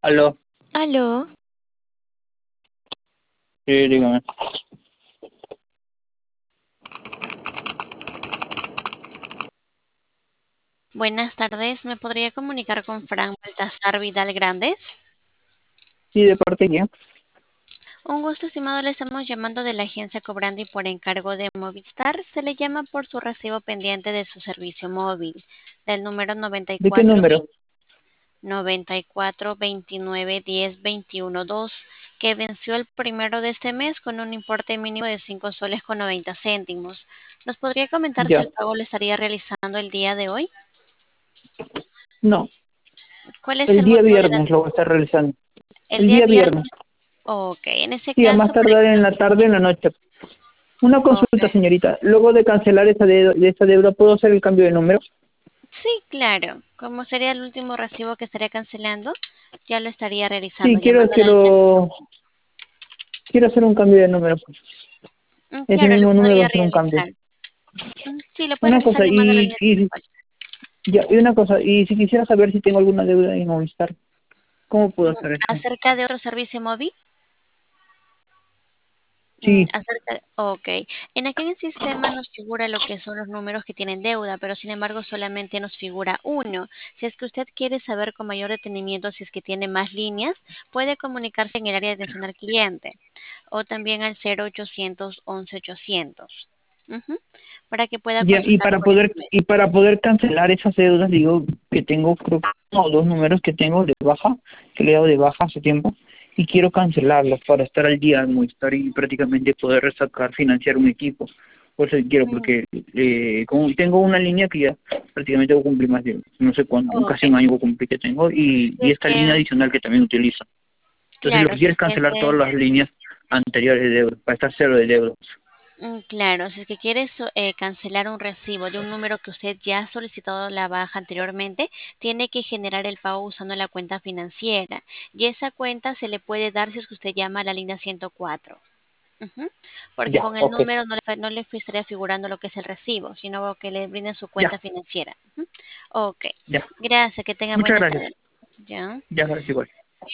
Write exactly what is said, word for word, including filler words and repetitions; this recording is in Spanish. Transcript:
Aló, Aló, sí, dígame. buenas tardes. ¿Me podría comunicar con Fran Baltasar Vidal Grandes? Sí, ¿de parte de quién? Un gusto, estimado. Le estamos llamando de la agencia cobrando y por encargo de Movistar. Se le llama por su recibo pendiente de su servicio móvil, del número noventa y ¿De qué cuatro número? noventa y cuatro veintinueve diez veintiuno dos, que venció el primero de este mes con un importe mínimo de cinco soles con noventa céntimos. ¿Nos podría comentar si Ya, el pago lo estaría realizando el día de hoy? no, ¿Cuál es el el día motivo de la... viernes lo voy a estar realizando. El El día día viernes? viernes, Ok, en ese sí, a más caso, para tardar que en nos... la tarde, en la noche. Una Ok. consulta, señorita. Luego de cancelar esa, de, de esa deuda, ¿puedo hacer el cambio de número? Sí, claro. Como sería el último recibo que estaría cancelando, ya lo estaría realizando, Sí, quiero, llamándole al centro. quiero, quiero hacer un cambio de número, pues. Mm, Ese claro, lo mismo número va podría a ser un cambio. realizar. Mm, sí, lo puede Una realizar cosa, llamándole al y, mismo y, igual. ya, y una cosa, y si quisiera saber si tengo alguna deuda en Movistar, ¿cómo puedo Mm, hacer eso? acerca de otro servicio móvil. Mm, Sí, acerca, ok. En aquí en el sistema nos figura lo que son los números que tienen deuda, pero sin embargo solamente nos figura uno. Si es que usted quiere saber con mayor detenimiento si es que tiene más líneas, puede comunicarse en el área de atención al cliente o también al cero ochocientos once ochocientos, ujú, para que pueda ya, y consultar para por ese poder, y medio. para poder cancelar esas deudas, digo que tengo, creo que uno o dos números que tengo de baja, que le he dado de baja hace tiempo, y quiero cancelarlos para estar al día, no estar y prácticamente poder resacar, financiar un equipo. Por eso quiero, Mm, porque eh, como tengo una línea que ya prácticamente voy a cumplir más de, no sé cuánto, ok. casi un año voy a cumplir que tengo, y, Si y es esta que, línea adicional que también utilizo. Entonces lo claro, que si quiero es es que cancelar todas ese... las líneas anteriores de deuda, para estar cero de deuda. Mm, claro, si es que quiere so- eh, cancelar un recibo de un número que usted ya ha solicitado la baja anteriormente, tiene que generar el pago usando la cuenta financiera. Y esa cuenta se le puede dar si es que usted llama a la línea ciento cuatro. Ujú. Porque Ya, con el ok, número no le, fa- no le estaría figurando lo que es el recibo, sino que le brinden su ya, cuenta financiera. Ujú. Ok, ya. gracias, que tenga Muchas buena gracias. tarde. Ya. Ya, gracias igual.